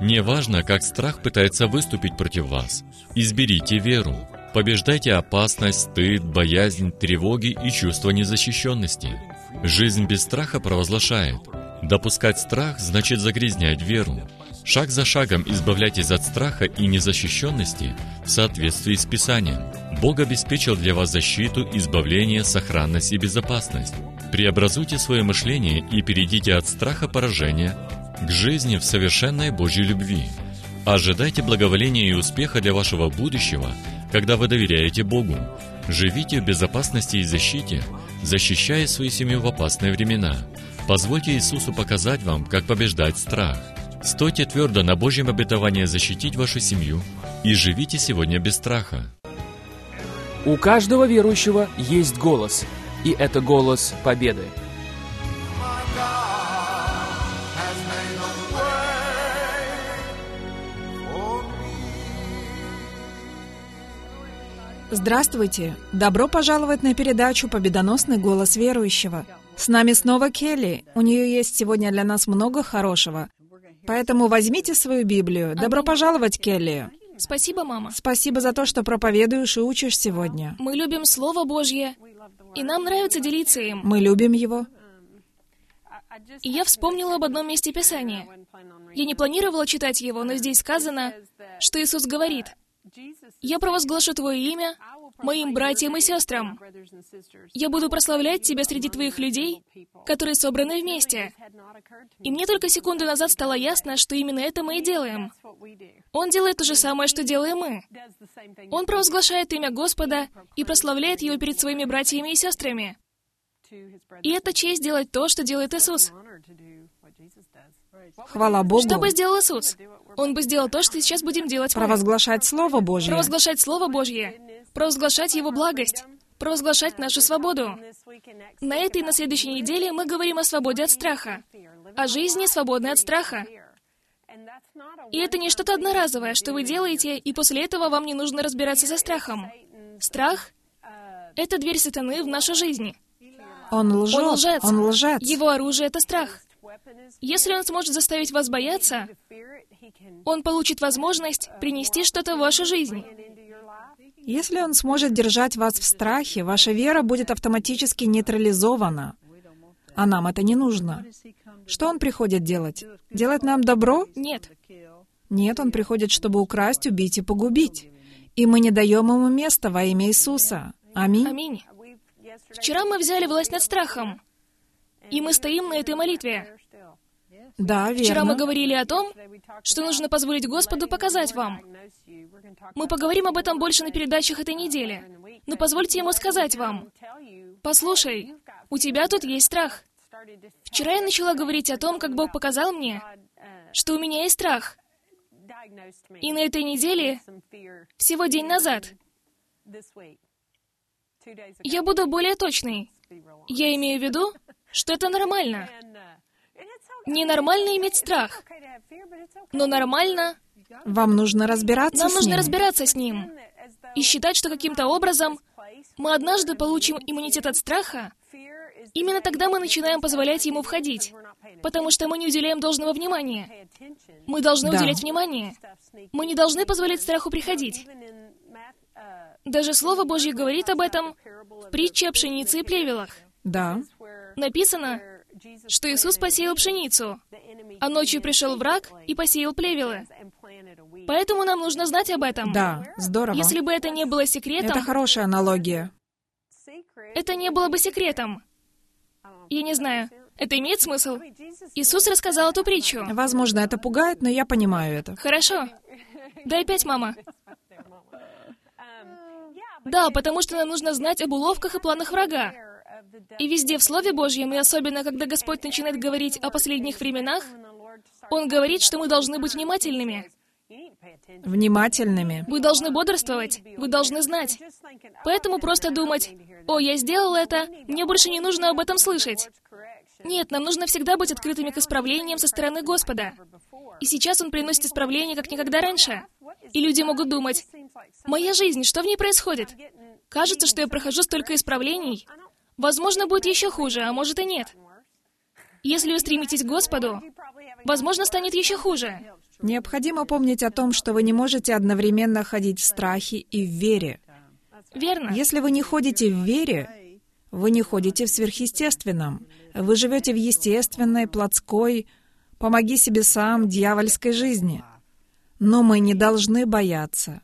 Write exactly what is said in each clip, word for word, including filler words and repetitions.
Неважно, как страх пытается выступить против вас. Изберите веру. Побеждайте опасность, стыд, боязнь, тревоги и чувство незащищенности. Жизнь без страха провозглашает: допускать страх значит загрязнять веру. Шаг за шагом избавляйтесь от страха и незащищенности в соответствии с Писанием. Бог обеспечил для вас защиту, избавление, сохранность и безопасность. Преобразуйте свое мышление и перейдите от страха поражения к жизни в совершенной Божьей любви. Ожидайте благоволения и успеха для вашего будущего, когда вы доверяете Богу. Живите в безопасности и защите, защищая свою семью в опасные времена. Позвольте Иисусу показать вам, как побеждать страх. Стойте твердо на Божьем обетовании защитить вашу семью и живите сегодня без страха. У каждого верующего есть голос, и это голос победы. Здравствуйте! Добро пожаловать на передачу «Победоносный голос верующего». С нами снова Келли. У нее есть сегодня для нас много хорошего. Поэтому возьмите свою Библию. Добро пожаловать, Келли. Спасибо, мама. Спасибо за то, что проповедуешь и учишь сегодня. Мы любим Слово Божье, и нам нравится делиться им. Мы любим его. И я вспомнила об одном месте Писания. Я не планировала читать его, но здесь сказано, что Иисус говорит: «Я провозглашу Твое имя моим братьям и сестрам. Я буду прославлять Тебя среди Твоих людей, которые собраны вместе». И мне только секунду назад стало ясно, что именно это мы и делаем. Он делает то же самое, что делаем мы. Он провозглашает имя Господа и прославляет Его перед своими братьями и сестрами. И это честь делать то, что делает Иисус. Хвала Богу. Что бы сделал Иисус? Он бы сделал то, что сейчас будем делать мы. Провозглашать Слово Божье. Провозглашать Слово Божье. Провозглашать Его благость. Провозглашать нашу свободу. На этой и на следующей неделе мы говорим о свободе от страха. О жизни, свободной от страха. И это не что-то одноразовое, что вы делаете, и после этого вам не нужно разбираться со страхом. Страх — это дверь сатаны в нашу жизнь. Он лжет. Он лжец. Он лжец. Его оружие — это страх. Если он сможет заставить вас бояться, он получит возможность принести что-то в вашу жизнь. Если он сможет держать вас в страхе, ваша вера будет автоматически нейтрализована. А нам это не нужно. Что он приходит делать? Делать нам добро? Нет. Нет, он приходит, чтобы украсть, убить и погубить. И мы не даем ему места во имя Иисуса. Аминь. Аминь. Вчера мы взяли власть над страхом, и мы стоим на этой молитве. Да, верно. Вчера мы говорили о том, что нужно позволить Господу показать вам. Мы поговорим об этом больше на передачах этой недели. Но позвольте Ему сказать вам: «Послушай, у тебя тут есть страх». Вчера я начала говорить о том, как Бог показал мне, что у меня есть страх. И на этой неделе, всего день назад, я буду более точной. Я имею в виду, что это нормально. Ненормально иметь страх, но нормально... Вам нужно разбираться Нам с нужно ним. разбираться с ним. И считать, что каким-то образом мы однажды получим иммунитет от страха. Именно тогда мы начинаем позволять ему входить, потому что мы не уделяем должного внимания. Мы должны Да. уделять внимание. Мы не должны позволять страху приходить. Даже Слово Божье говорит об этом в притче о пшенице и плевелах. Да. Написано, что Иисус посеял пшеницу, а ночью пришел враг и посеял плевелы. Поэтому нам нужно знать об этом. Да, здорово. Если бы это не было секретом, Это хорошая аналогия. это не было бы секретом. Я не знаю, это имеет смысл? Иисус рассказал эту притчу. Возможно, это пугает, но я понимаю это. Хорошо. Да опять, мама. Да, потому что нам нужно знать об уловках и планах врага. И везде в Слове Божьем, и особенно, когда Господь начинает говорить о последних временах, Он говорит, что мы должны быть внимательными. Внимательными. Вы должны бодрствовать, вы должны знать. Поэтому просто думать: «О, я сделал это, мне больше не нужно об этом слышать». Нет, нам нужно всегда быть открытыми к исправлениям со стороны Господа. И сейчас Он приносит исправление, как никогда раньше. И люди могут думать: «Моя жизнь, что в ней происходит? Кажется, что я прохожу столько исправлений. Возможно, будет еще хуже, а может и нет». Если вы стремитесь к Господу, возможно, станет еще хуже. Необходимо помнить о том, что вы не можете одновременно ходить в страхе и в вере. Верно. Если вы не ходите в вере, вы не ходите в сверхъестественном. Вы живете в естественной, плотской, помоги себе сам, дьявольской жизни. Но мы не должны бояться.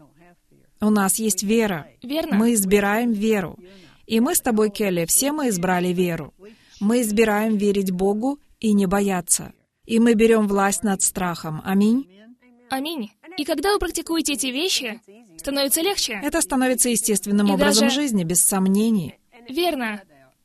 У нас есть вера. Верно. Мы избираем веру. И мы с тобой, Келли, все мы избрали веру. Мы избираем верить Богу и не бояться. И мы берем власть над страхом. Аминь. Аминь. И когда вы практикуете эти вещи, становится легче. Это становится естественным И образом даже- жизни, без сомнений. Верно.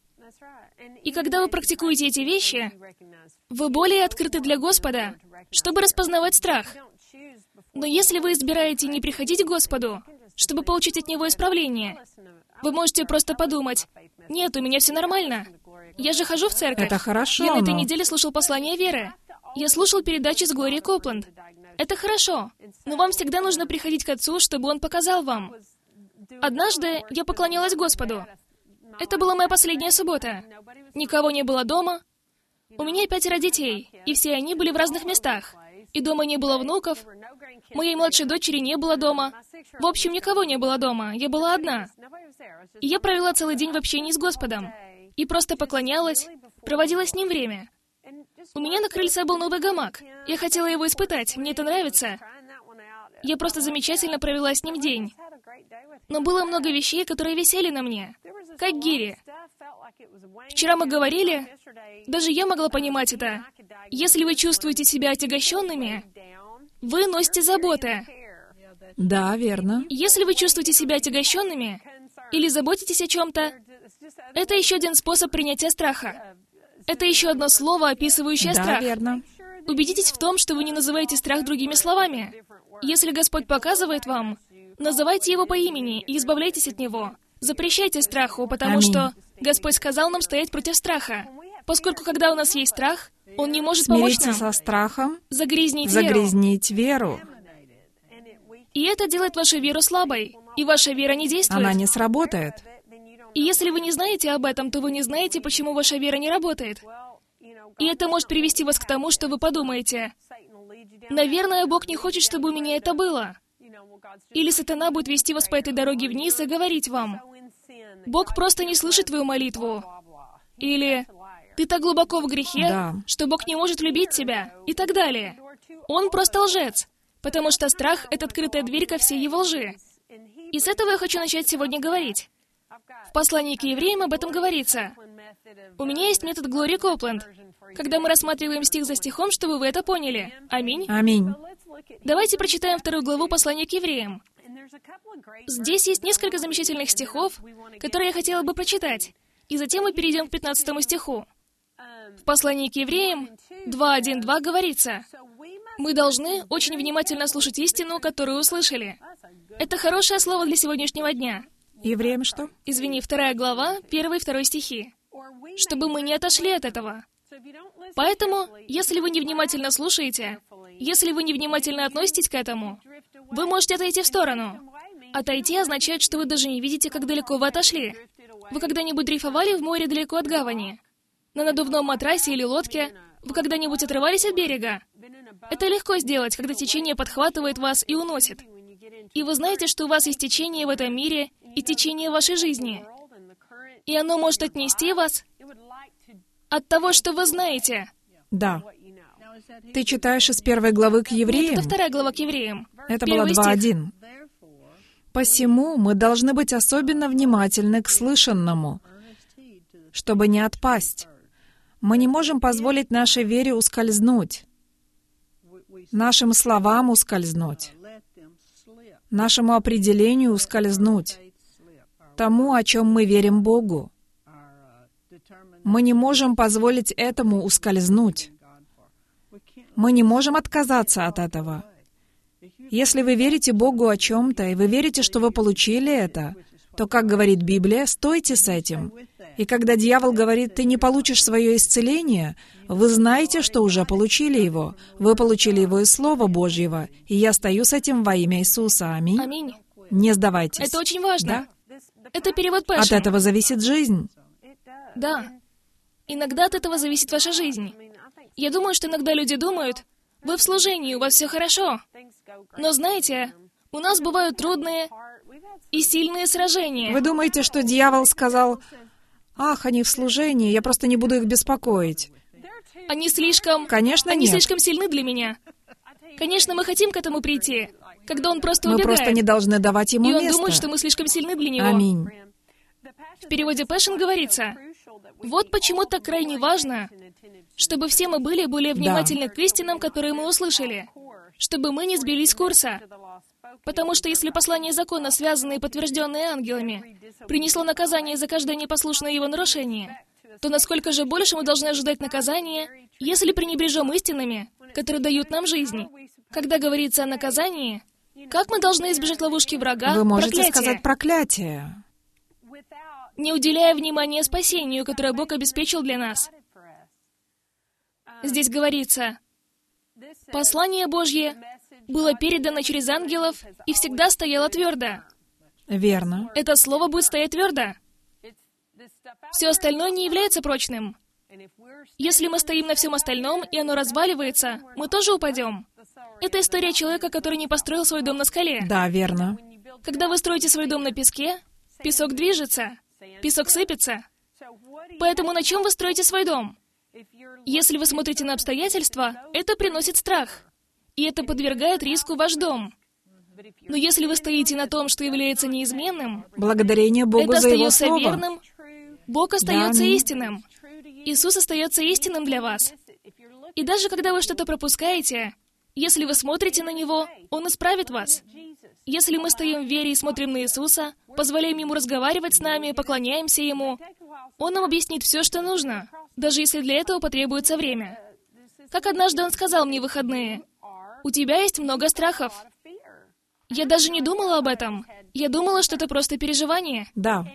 И когда вы практикуете эти вещи, вы более открыты для Господа, чтобы распознавать страх. Но если вы избираете не приходить к Господу, чтобы получить от Него исправление, вы можете просто подумать: «Нет, у меня все нормально. Я же хожу в церковь. Это хорошо, Я на этой но- неделе слушал послание веры. Я слушал передачи с Глорией Копланд. Это хорошо. Но вам всегда нужно приходить к Отцу, чтобы Он показал вам». Однажды я поклонялась Господу. Это была моя последняя суббота. Никого не было дома. У меня пятеро детей, и все они были в разных местах. И дома не было внуков. Моей младшей дочери не было дома. В общем, никого не было дома. Я была одна. И я провела целый день в общении с Господом. И просто поклонялась, проводила с Ним время. У меня на крыльце был новый гамак. Я хотела его испытать, мне это нравится. Я просто замечательно провела с ним день. Но было много вещей, которые висели на мне, как гири. Вчера мы говорили, даже я могла понимать это. Если вы чувствуете себя отягощенными, вы носите заботы. Да, верно. Если вы чувствуете себя отягощенными или заботитесь о чем-то, это еще один способ принятия страха. Это еще одно слово, описывающее Да, страх. верно. Убедитесь в том, что вы не называете страх другими словами. Если Господь показывает вам, называйте его по имени и избавляйтесь от него. Запрещайте страху, потому Аминь. что Господь сказал нам стоять против страха. Поскольку когда у нас есть страх, Он не может помочь Смириться нам со страхом, загрязнить веру. загрязнить веру. И это делает вашу веру слабой, и ваша вера не действует. Она не сработает. И если вы не знаете об этом, то вы не знаете, почему ваша вера не работает. И это может привести вас к тому, что вы подумаете: «Наверное, Бог не хочет, чтобы у меня это было». Или сатана будет вести вас по этой дороге вниз и говорить вам: «Бог просто не слышит твою молитву». Или «Ты так глубоко в грехе, Да. что Бог не может любить тебя», и так далее. Он просто лжец, потому что страх — это открытая дверь ко всей его лжи. И с этого я хочу начать сегодня говорить. В послании к евреям об этом говорится. У меня есть метод Глории Копланд, когда мы рассматриваем стих за стихом, чтобы вы это поняли. Аминь. Аминь. Давайте прочитаем вторую главу послания к евреям. Здесь есть несколько замечательных стихов, которые я хотела бы прочитать, и затем мы перейдем к пятнадцатому стиху. В послании к евреям два один два говорится: «Мы должны очень внимательно слушать истину, которую услышали». Это хорошее слово для сегодняшнего дня. Евреям что? Извини, вторая глава, первый и второй стихи. Чтобы мы не отошли от этого. Поэтому, если вы невнимательно слушаете, если вы невнимательно относитесь к этому, вы можете отойти в сторону. Отойти означает, что вы даже не видите, как далеко вы отошли. Вы когда-нибудь дрейфовали в море далеко от гавани? На надувном матрасе или лодке? Вы когда-нибудь отрывались от берега? Это легко сделать, когда течение подхватывает вас и уносит. И вы знаете, что у вас есть течение в этом мире и течение в вашей жизни. И оно может отнести вас от того, что вы знаете. Да. Ты читаешь из первой главы к Нет, евреям? это вторая глава к евреям. Это было Первый два стих. один. «Посему мы должны быть особенно внимательны к слышанному, чтобы не отпасть. Мы не можем позволить нашей вере ускользнуть, нашим словам ускользнуть, нашему определению ускользнуть, тому, о чем мы верим Богу. Мы не можем позволить этому ускользнуть. Мы не можем отказаться от этого. Если вы верите Богу о чем-то, и вы верите, что вы получили это, то, как говорит Библия, стойте с этим. И когда дьявол говорит: «Ты не получишь свое исцеление», вы знаете, что уже получили его. Вы получили его из Слова Божьего. И я стою с этим во имя Иисуса. Аминь. Аминь. Не сдавайтесь. Это очень важно. Это перевод Пэшн. От этого зависит жизнь. Да. Иногда от этого зависит ваша жизнь. Я думаю, что иногда люди думают: Вы в служении, у вас все хорошо. Но знаете, у нас бывают трудные и сильные сражения. Вы думаете, что дьявол сказал: «Ах, они в служении, я просто не буду их беспокоить». Они слишком... Конечно, Они нет. слишком сильны для меня. Конечно, мы хотим к этому прийти, когда он просто Мы убегает. просто не должны давать ему И он место. думает, что мы слишком сильны для него. Аминь. В переводе Passion говорится: «Вот почему так крайне важно, чтобы все мы были более внимательны к истинам, которые мы услышали, чтобы мы не сбились с курса. Потому что если послание закона, связанное и подтвержденное ангелами, принесло наказание за каждое непослушное его нарушение, то насколько же больше мы должны ожидать наказания, если пренебрежем истинами, которые дают нам жизнь. Когда говорится о наказании, как мы должны избежать ловушки врага, Вы можете проклятия, сказать проклятие. не уделяя внимания спасению, которое Бог обеспечил для нас? Здесь говорится: «Послание Божье было передано через ангелов и всегда стояло твердо». Верно. Это слово будет стоять твердо. Все остальное не является прочным. Если мы стоим на всем остальном, и оно разваливается, мы тоже упадем. Это история человека, который не построил свой дом на скале. Да, верно. Когда вы строите свой дом на песке, песок движется, песок сыпется. Поэтому на чем вы строите свой дом? Если вы смотрите на обстоятельства, это приносит страх. И это подвергает риску ваш дом. Но если вы стоите на том, что является неизменным, Благодарение Богу это за Его остается Слово. верным, Бог остается Да, аминь. истинным. Иисус остается истинным для вас. И даже когда вы что-то пропускаете, если вы смотрите на Него, Он исправит вас. Если мы стоим в вере и смотрим на Иисуса, позволяем Ему разговаривать с нами, поклоняемся Ему, Он нам объяснит все, что нужно, даже если для этого потребуется время. Как однажды Он сказал мне в выходные: «У тебя есть много страхов». Я даже не думала об этом. Я думала, что это просто переживание. Да.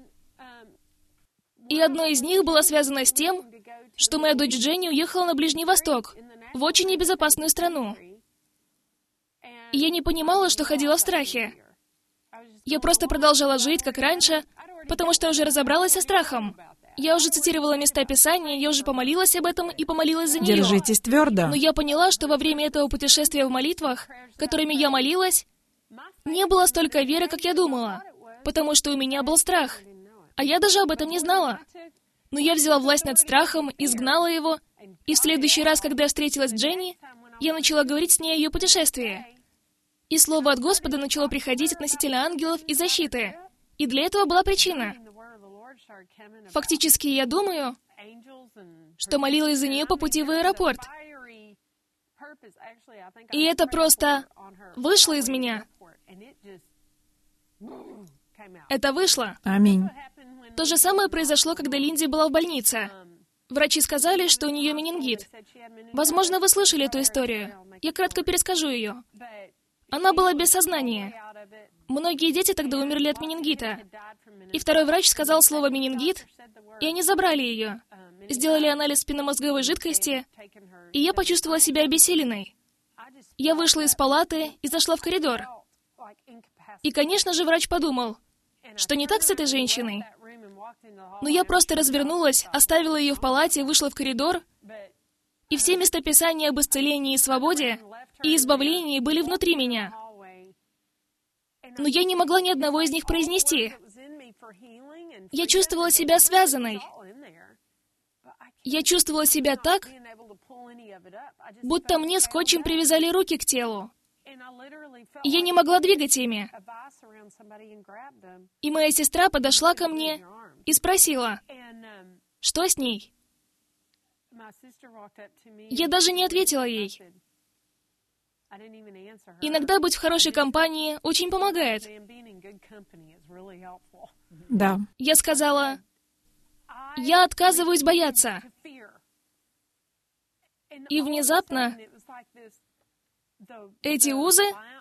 И одно из них было связано с тем, что моя дочь Дженни уехала на Ближний Восток, в очень небезопасную страну. И я не понимала, что ходила в страхе. Я просто продолжала жить, как раньше, потому что уже разобралась со страхом. Я уже цитировала места Писания, я уже помолилась об этом и помолилась за нее. Держитесь твердо. Но я поняла, что во время этого путешествия в молитвах, которыми я молилась, не было столько веры, как я думала, потому что у меня был страх. А я даже об этом не знала. Но я взяла власть над страхом, изгнала его, и в следующий раз, когда я встретилась с Дженни, я начала говорить с ней о ее путешествии. И слово от Господа начало приходить относительно ангелов и защиты. И для этого была причина. Фактически, я думаю, что молилась за нее по пути в аэропорт. И это просто вышло из меня. Это вышло. Аминь. То же самое произошло, когда Линди была в больнице. Врачи сказали, что у нее менингит. Возможно, вы слышали эту историю. Я кратко перескажу ее. Она была без сознания. Многие дети тогда умерли от менингита. И второй врач сказал слово «менингит», и они забрали ее. Сделали анализ спинномозговой жидкости, и я почувствовала себя обессиленной. Я вышла из палаты и зашла в коридор. И, конечно же, врач подумал, что не так с этой женщиной. Но я просто развернулась, оставила ее в палате, вышла в коридор, и все местописания об исцелении и свободе и избавлении были внутри меня. Но я не могла ни одного из них произнести. Я чувствовала себя связанной. Я чувствовала себя так, будто мне скотчем привязали руки к телу. И я не могла двигать ими. И моя сестра подошла ко мне и спросила, что с ней? Я даже не ответила ей. Иногда быть в хорошей компании очень помогает. Да. Я сказала, я отказываюсь бояться. И внезапно эти узы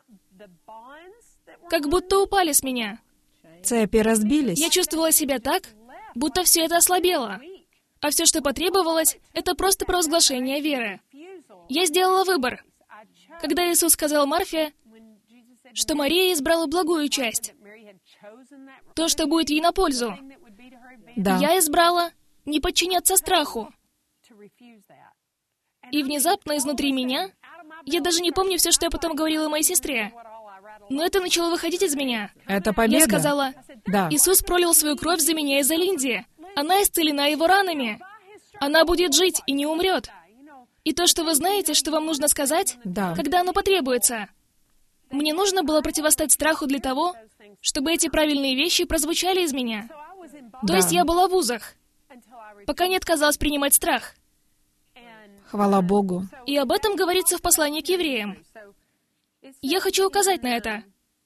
как будто упали с меня. Цепи разбились. Я чувствовала себя так, будто все это ослабело. А все, что потребовалось, это просто провозглашение веры. Я сделала выбор. Когда Иисус сказал Марфе, что Мария избрала благую часть, то, что будет ей на пользу, Да. я избрала не подчиняться страху. И внезапно изнутри меня Я даже не помню все, что я потом говорила моей сестре. Но это начало выходить из меня. Это победа. Я сказала, Да. Иисус пролил свою кровь за меня и за Линди. Она исцелена его ранами. Она будет жить и не умрет. И то, что вы знаете, что вам нужно сказать, Да. когда оно потребуется. Мне нужно было противостать страху для того, чтобы эти правильные вещи прозвучали из меня. То Да. есть я была в вузах, пока не отказалась принимать страх. Хвала Богу. И об этом говорится в послании к евреям. Я хочу указать на это,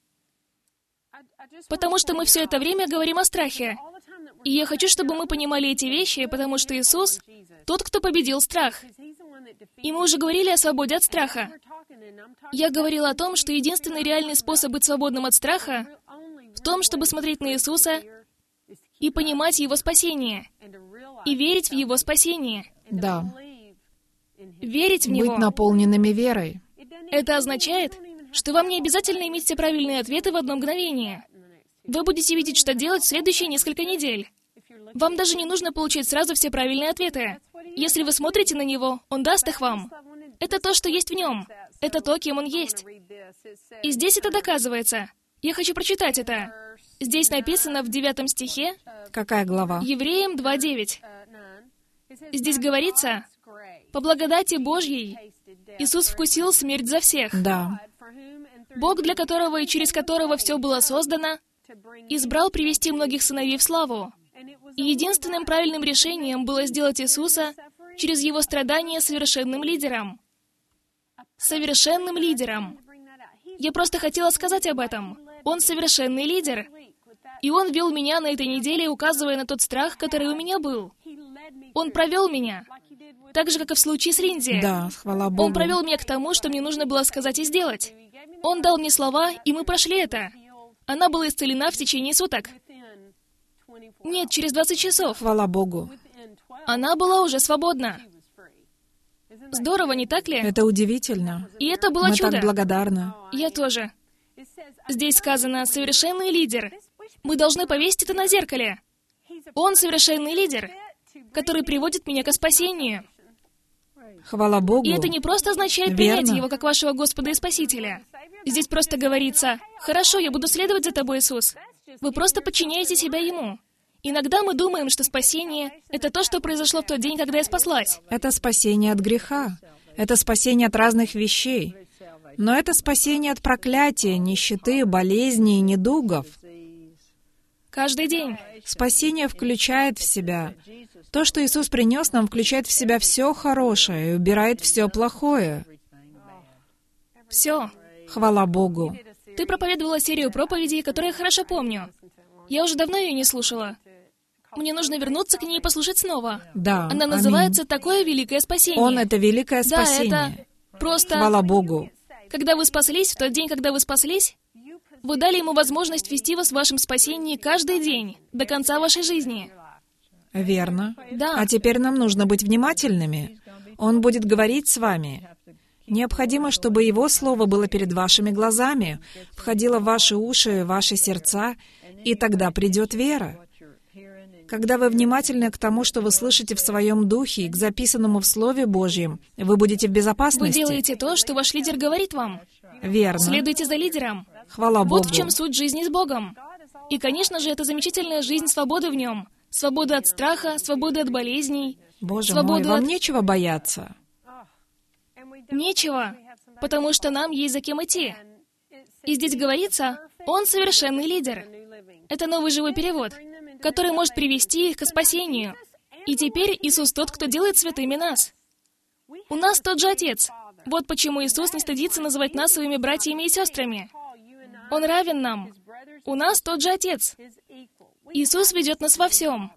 потому что мы все это время говорим о страхе. И я хочу, чтобы мы понимали эти вещи, потому что Иисус — тот, кто победил страх. И мы уже говорили о свободе от страха. Я говорила о том, что единственный реальный способ быть свободным от страха в том, чтобы смотреть на Иисуса и понимать Его спасение, и верить в Его спасение, Да. верить в Него. Быть наполненными верой. Это означает, что вам не обязательно иметь все правильные ответы в одно мгновение. Вы будете видеть, что делать в следующие несколько недель. Вам даже не нужно получить сразу все правильные ответы. Если вы смотрите на Него, Он даст их вам. Это то, что есть в Нем. Это то, кем Он есть. И здесь это доказывается. Я хочу прочитать это. Здесь написано в девятом стихе, Какая глава? Евреям два девять. Здесь говорится, «По благодати Божьей Иисус вкусил смерть за всех». Да. Бог, для которого и через которого все было создано, избрал привести многих сыновей в славу. И единственным правильным решением было сделать Иисуса через Его страдания совершенным лидером. Совершенным лидером. Я просто хотела сказать об этом. Он совершенный лидер. И Он вел меня на этой неделе, указывая на тот страх, который у меня был. Он провел меня. Так же, как и в случае с Линди. Да, хвала Богу. Он провел меня к тому, что мне нужно было сказать и сделать. Он дал мне слова, и мы прошли это. Она была исцелена в течение суток. Нет, через двадцать часов. Хвала Богу. Она была уже свободна. Здорово, не так ли? Это удивительно. И это было Мы чудо. так благодарны. Я тоже. Здесь сказано «совершенный лидер». Мы должны повесить это на зеркале. Он совершенный лидер, который приводит меня к спасению. Хвала Богу. И это не просто означает Верно. принять Его как вашего Господа и Спасителя. Здесь просто говорится, «Хорошо, я буду следовать за тобой, Иисус». Вы просто подчиняете себя Ему. Иногда мы думаем, что спасение — это то, что произошло в тот день, когда я спаслась. Это спасение от греха. Это спасение от разных вещей. Но это спасение от проклятия, нищеты, болезней и недугов. Каждый день. Спасение включает в себя. То, что Иисус принес нам, включает в себя все хорошее и убирает все плохое. Все. Хвала Богу. Ты проповедовала серию проповедей, которые я хорошо помню. Я уже давно ее не слушала. Мне нужно вернуться к ней и послушать снова. Да, Она аминь. называется «Такое великое спасение». Он — это великое Да, спасение. это просто... Хвала Богу. Когда вы спаслись, в тот день, когда вы спаслись, вы дали Ему возможность вести вас в вашем спасении каждый день, до конца вашей жизни. Верно. Да. А теперь нам нужно быть внимательными. Он будет говорить с вами. Необходимо, чтобы Его Слово было перед вашими глазами, входило в ваши уши, в ваши сердца, и тогда придет вера. Когда вы внимательны к тому, что вы слышите в своем духе, и к записанному в Слове Божьем, вы будете в Вы безопасности. делаете то, что ваш лидер говорит вам. Верно. Следуйте за лидером. Хвала Богу. Вот в чем суть жизни с Богом. И, конечно же, это замечательная жизнь свободы в Нем. Свобода от страха, свобода от болезней. Боже свободу мой, вам от- нечего бояться. Нечего, потому что нам есть за кем идти. И здесь говорится, Он совершенный лидер. Это новый живой перевод, который может привести их к спасению. И теперь Иисус тот, кто делает святыми нас. У нас тот же Отец. Вот почему Иисус не стыдится называть нас своими братьями и сестрами. Он равен нам. У нас тот же Отец. Иисус ведет нас во всем.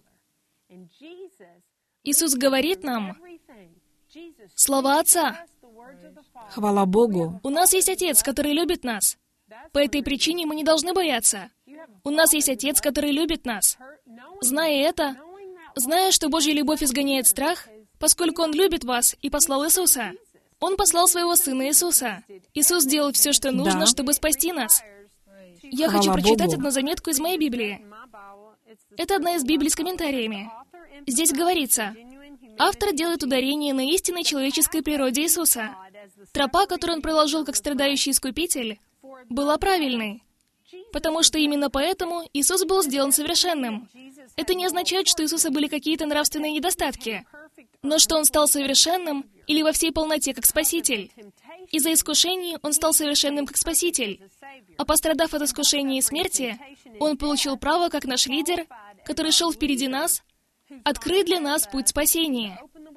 Иисус говорит нам слова Отца. Хвала Богу. У нас есть Отец, который любит нас. По этой причине мы не должны бояться. У нас есть Отец, который любит нас. Зная это, зная, что Божья любовь изгоняет страх, поскольку Он любит вас и послал Иисуса. Он послал своего Сына Иисуса. Иисус сделал все, что нужно, Да. чтобы спасти нас. Я Хвала хочу прочитать Богу. одну заметку из моей Библии. Это одна из Библий с комментариями. Здесь говорится, автор делает ударение на истинной человеческой природе Иисуса. Тропа, которую Он проложил как страдающий искупитель, была правильной. Потому что именно поэтому Иисус был сделан совершенным. Это не означает, что у Иисуса были какие-то нравственные недостатки, но что Он стал совершенным или во всей полноте как Спаситель. Из-за искушений Он стал совершенным как Спаситель. А пострадав от искушения и смерти, Он получил право, как наш лидер, который шел впереди нас, открыть для нас путь спасения.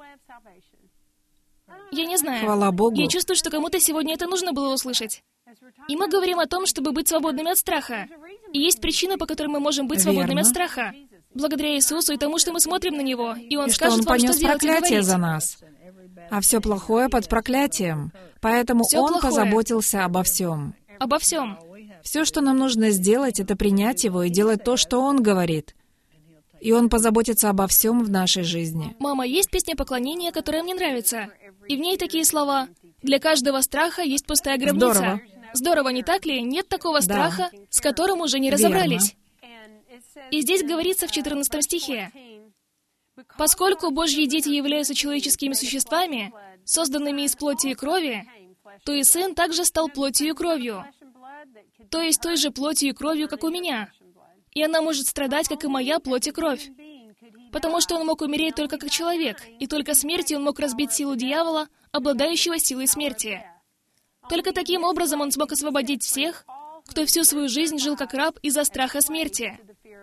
Я не знаю. Хвала Богу. Я чувствую, что кому-то сегодня это нужно было услышать. И мы говорим о том, чтобы быть свободными от страха. И есть причина, по которой мы можем быть свободными Верно. от страха. Благодаря Иисусу и тому, что мы смотрим на Него, и Он И что скажет Он вам, что понес делать и проклятие говорить. за нас. А все плохое под проклятием. Поэтому Всё Он плохое. позаботился обо всем. Обо всем. Все, что нам нужно сделать, это принять Его и делать то, что Он говорит. И Он позаботится обо всем в нашей жизни. Мама, есть песня поклонения, которая мне нравится. И в ней такие слова: «Для каждого страха есть пустая гробница». Здорово. Здорово, не так ли? Нет такого Да. страха, с которым уже не Верно. разобрались. И здесь говорится в четырнадцатом стихе: «Поскольку Божьи дети являются человеческими существами, созданными из плоти и крови, то и Сын также стал плотью и кровью, то есть той же плотью и кровью, как у меня. И она может страдать, как и моя плоть и кровь. Потому что Он мог умереть только как человек, и только смертью Он мог разбить силу дьявола, обладающего силой смерти. Только таким образом Он смог освободить всех, кто всю свою жизнь жил как раб из-за страха смерти».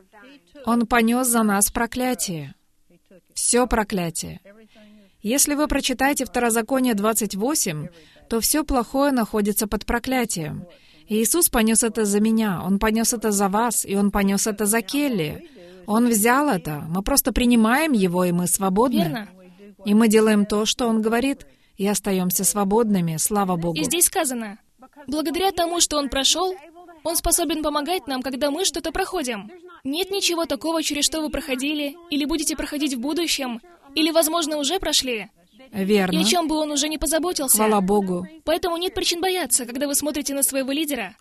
Он понес за нас проклятие. Все проклятие. Если вы прочитаете Второзаконие двадцать восемь, то все плохое находится под проклятием. И Иисус понес это за меня, Он понес это за вас, и Он понес это за Келли. Он взял это, мы просто принимаем Его, и мы свободны. Верно? И мы делаем то, что Он говорит, и остаемся свободными, слава Богу. И здесь сказано: «Благодаря тому, что Он прошел, Он способен помогать нам, когда мы что-то проходим. Нет ничего такого, через что вы проходили, или будете проходить в будущем, или, возможно, уже прошли, и Верно. о чем бы Он уже не позаботился. Хвала Богу. Поэтому нет причин бояться, когда вы смотрите на своего лидера».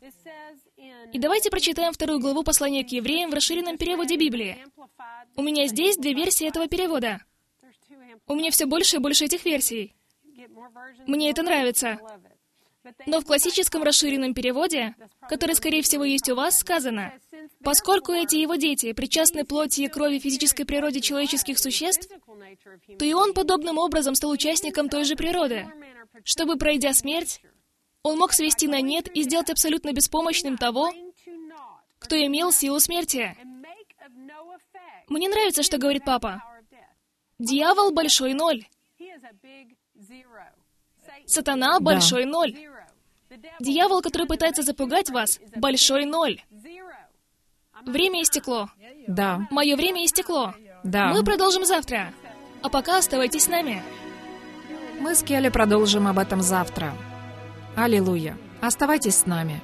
И давайте прочитаем вторую главу послания к евреям в расширенном переводе Библии. У меня здесь две версии этого перевода. У меня все больше и больше этих версий. Мне это нравится. Но в классическом расширенном переводе, который, скорее всего, есть у вас, сказано: «Поскольку эти его дети причастны плоти и крови физической природе человеческих существ, то и он подобным образом стал участником той же природы, чтобы, пройдя смерть, он мог свести на нет и сделать абсолютно беспомощным того, кто имел силу смерти». Мне нравится, что говорит папа. Дьявол — большой ноль. Сатана — большой ноль. Дьявол, который пытается запугать вас, большой ноль. Время истекло. Да, Мое время истекло. да. Мы продолжим завтра. А пока оставайтесь с нами. Мы с Келли продолжим об этом завтра. Аллилуйя. Оставайтесь с нами.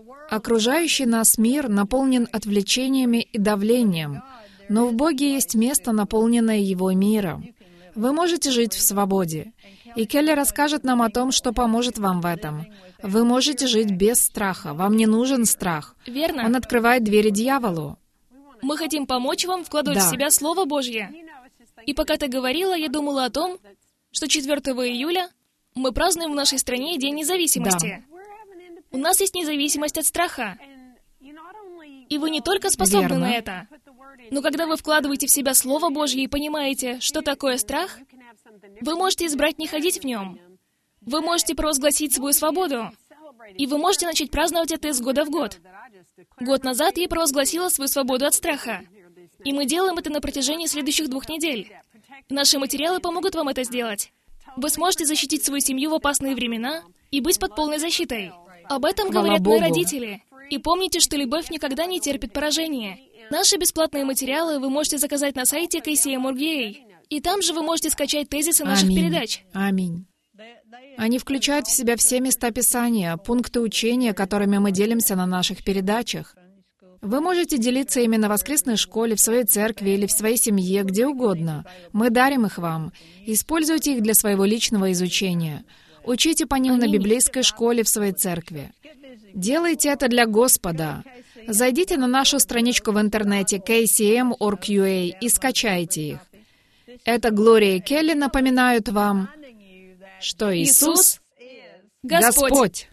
Окружающий нас мир наполнен отвлечениями и давлением, но в Боге есть место, наполненное Его миром. Вы можете жить в свободе. И Келли расскажет нам о том, что поможет вам в этом. Вы можете жить без страха. Вам не нужен страх. Верно. Он открывает двери дьяволу. Мы хотим помочь вам вкладывать Да. в себя Слово Божье. И пока ты говорила, я думала о том, что четвёртого июля мы празднуем в нашей стране День независимости. У нас есть независимость от страха. И вы не только способны Верно. на это, но когда вы вкладываете в себя Слово Божье и понимаете, что такое страх, вы можете избрать не ходить в нем. Вы можете провозгласить свою свободу. И вы можете начать праздновать это из года в год. Год назад я провозгласила свою свободу от страха. И мы делаем это на протяжении следующих двух недель. Наши материалы помогут вам это сделать. Вы сможете защитить свою семью в опасные времена и быть под полной защитой. Об этом Хвала говорят мои Богу. родители. И помните, что любовь никогда не терпит поражения. Наши бесплатные материалы вы можете заказать на сайте кей си эм точка орг ю а. И там же вы можете скачать тезисы наших Аминь. передач. Аминь. Они включают в себя все места Писания, пункты учения, которыми мы делимся на наших передачах. Вы можете делиться ими на воскресной школе, в своей церкви или в своей семье, где угодно. Мы дарим их вам. Используйте их для своего личного изучения. Учите по ним на библейской школе в своей церкви. Делайте это для Господа. Зайдите на нашу страничку в интернете кей си эм точка орг ю а и скачайте их. Это Глория и Келли напоминают вам, что Иисус — Господь. Господь.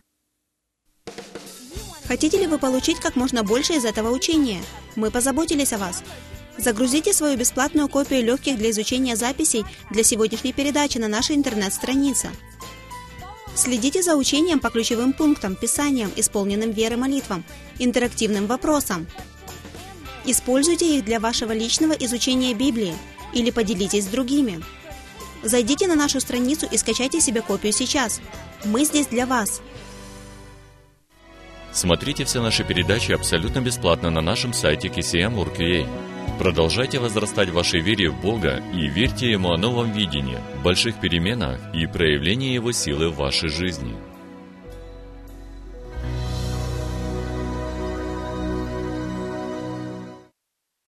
Хотите ли вы получить как можно больше из этого учения? Мы позаботились о вас. Загрузите свою бесплатную копию легких для изучения записей для сегодняшней передачи на нашей интернет-странице. Следите за учением по ключевым пунктам, писаниям, исполненным веры молитвам, интерактивным вопросам. Используйте их для вашего личного изучения Библии или поделитесь с другими. Зайдите на нашу страницу и скачайте себе копию сейчас. Мы здесь для вас. Смотрите все наши передачи абсолютно бесплатно на нашем сайте кей си эм точка орг ю а. Продолжайте возрастать в вашей вере в Бога и верьте Ему о новом видении, больших переменах и проявлении Его силы в вашей жизни.